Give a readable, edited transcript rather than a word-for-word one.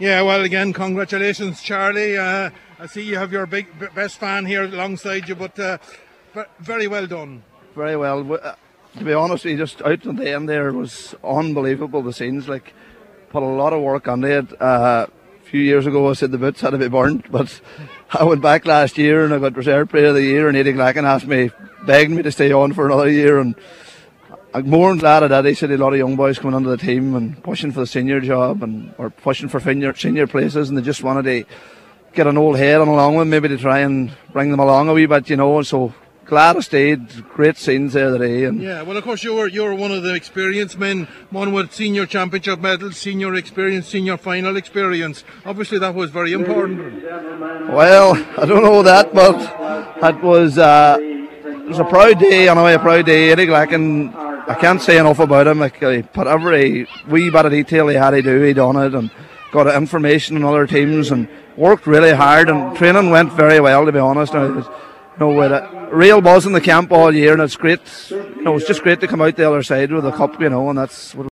Yeah, well, again, congratulations, Charlie. I see you have your best fan here alongside you, but very well done. Very well. To be honest, we just out at the end there was unbelievable. The scenes, like, put a lot of work on it. A few years ago, I said the boots had to be burnt, but I went back last year and I got Reserve Player of the Year, and Eddie Glacken begged me to stay on for another year, and I'm more than glad of that. He said a lot of young boys coming onto the team and pushing for the senior job or pushing for senior places, and they just wanted to get an old head on along with maybe to try and bring them along a wee bit, so glad I stayed. Great scenes there today. And yeah, well, of course you're one of the experienced men, one with senior championship medals, senior experience, senior final experience. Obviously that was very important. Well, I don't know that, but it was a proud day. A proud day. Eddie Glacken, I can't say enough about him. Like, he put every wee bit of detail he had to do, he done it, and got information on other teams and worked really hard, and training went very well, to be honest. With a real buzz in the camp all year, and it's great. It's just great to come out the other side with a cup, and that's what